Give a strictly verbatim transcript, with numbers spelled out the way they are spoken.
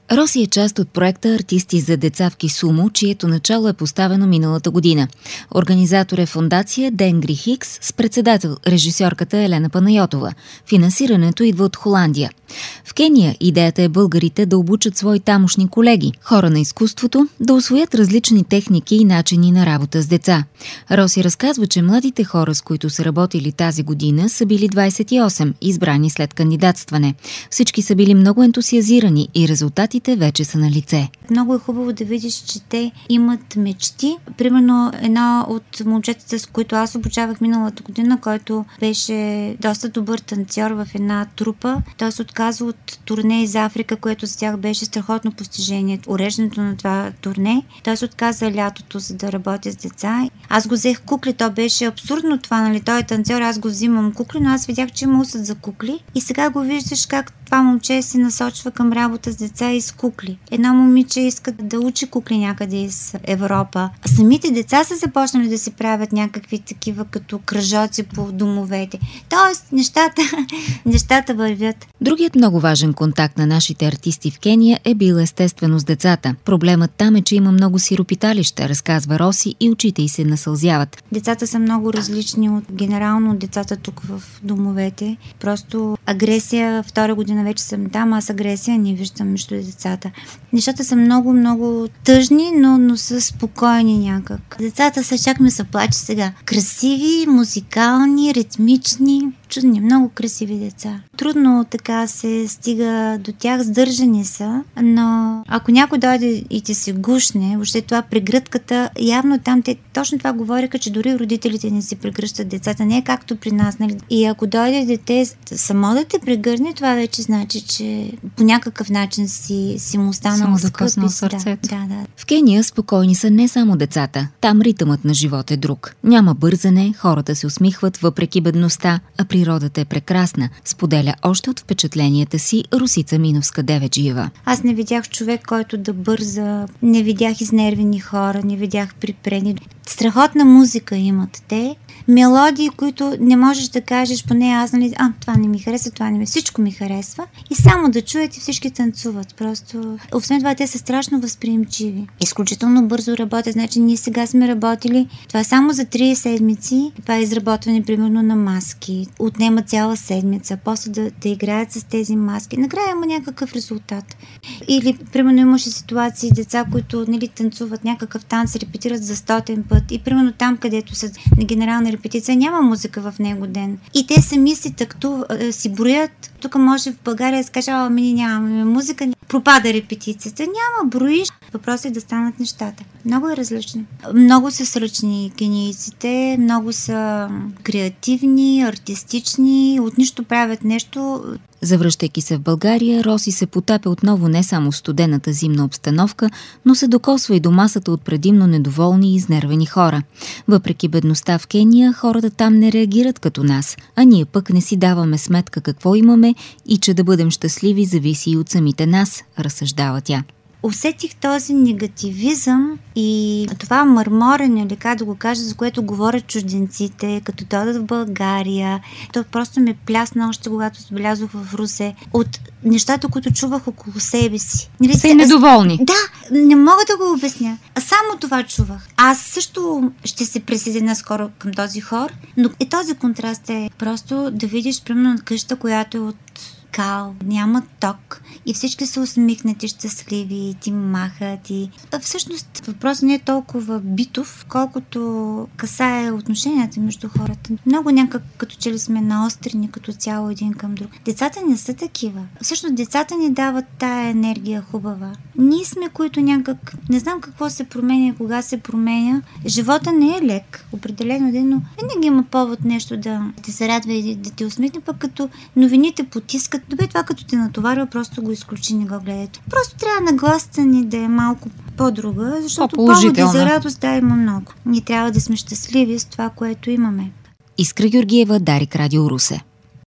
Роси е част от проекта "Артисти за деца в Кисумо", чието начало е поставено миналата година. Организатор е фондация Денгри Хикс с председател режисьорката Елена Панайотова. Финансирането идва от Холандия. В Кения идеята е българите да обучат свои тамошни колеги, хора на изкуството, да усвоят различни техники и начини на работа с деца. Роси разказва, че младите хора, с които са работили тази година, са били двадесет и осем, избрани след кандидатстване. Всички са били много ентусиазирани и резултатите вече са на лице. Много е хубаво да видиш, че те имат мечти. Примерно една от момчетата, с които аз обучавах миналата година, който беше доста добър танцор в една трупа, той се отказва от турне из Африка, което за тях беше страхотно постижение. Уреждането на това турне. Той се отказа лятото, за да работя с деца. Аз го взех кукли, то беше абсурдно това, нали? Той е танцор, аз го взимам кукли, но аз видях, че има усет за кукли. И сега го виждаш как това момче се насочва към работа с деца и с кукли. Едно момиче иска да учи кукли някъде из Европа. А самите деца са започнали да си правят някакви такива като кръжоци по домовете. Тоест, нещата, нещата вървят. Другият много важен контакт на нашите артисти в Кения е бил естествено с децата. Проблемът там е, че има много сиропиталища, разказва Роси, и очите й се насълзяват. Децата са много различни от генерално от децата тук в домовете. Просто агресия, втора година вече съм там, аз агресия не виждам между децата. Нещата са много, много тъжни, но, но са спокойни някак. Децата са, чак ми се плаче сега. Красиви, музикални, ритмични, чудни, много красиви деца. Трудно така се стига до тях, сдържани са, но ако някой дойде и ти се гушне, въобще това прегръдката, явно там те точно това говориха, че дори родителите не си прегръщат децата, не е както при нас, нали? И ако дойде дете само да те прегърне, това вече значи, че по някакъв начин си, си му останало скъпи. сърцето. Да, да. В Кения спокойни са не само децата. Там ритъмът на живот е друг. Няма бързане, хората се усмихват въпреки бедността, а природата е прекрасна, споделя още от впечатленията си Русица Миновска-Деведжиева. Аз не видях човек, който да бърза, не видях изнервени хора, не видях припрени. Страхотна музика имат те. Мелодии, които не можеш да кажеш, поне аз, нали, а, това не ми харесва, това не ми, всичко ми харесва. И само да чуят и всички танцуват. Просто, освен това, те са страшно възприемчиви. Изключително бързо работят. Значи, ние сега сме работили, това е само за три седмици. Това е изработване, примерно, на маски. Отнема цяла седмица. После да, да играят с тези маски. Накрая има някакъв резултат. Или, примерно, имаше ситуации, деца, които, нали, танцуват някакъв танц, репетират за стотен път. И, примерно, там, където са на генерална репетиция, няма музика в него ден. И те сами си такту, си броят. Тук може в България да се каже, ама ние нямаме музика, пропада репетицията. Няма, броиш. Въпросът е да станат нещата. Много е различно. Много са сръчни кенийците, много са креативни, артистични, от нищо правят нещо. Завръщайки се в България, Роси се потапя отново не само в студената зимна обстановка, но се докосва и до масата от предимно недоволни и изнервени хора. Въпреки бедността в Кения, хората там не реагират като нас, а ние пък не си даваме сметка какво имаме и че да бъдем щастливи зависи и от самите нас, разсъждава тя. Усетих този негативизъм и това мърморене, или как да го кажа, за което говорят чужденците, като дойдат в България. То просто ме плясна още когато влязох в Русе от нещата, които чувах около себе си. Са и недоволни. Да, не мога да го обясня. А само това чувах. Аз също ще се присъединя скоро към този хор, но и този контраст е просто да видиш, примерно, къща, която е от кал, няма ток и всички са усмихнати, щастливи, ти махат и... Всъщност въпросът не е толкова битов, колкото касае отношенията между хората. Много някак като че ли сме наострени като цяло един към друг. Децата не са такива. Всъщност децата ни дават тая енергия хубава. Ние сме, които някак... Не знам какво се променя, кога се променя. Живота не е лек, определено ден, но винаги има повод нещо да те се радва и да те усмихне, пък като новините потискат. Добре, това като те натоварва, просто го изключи, не го гледайте. Просто трябва нагласата ни да е малко по-друга, защото поводи за радост да има много. Ние трябва да сме щастливи с това, което имаме. Искра Георгиева, Дарик, Радио Русе.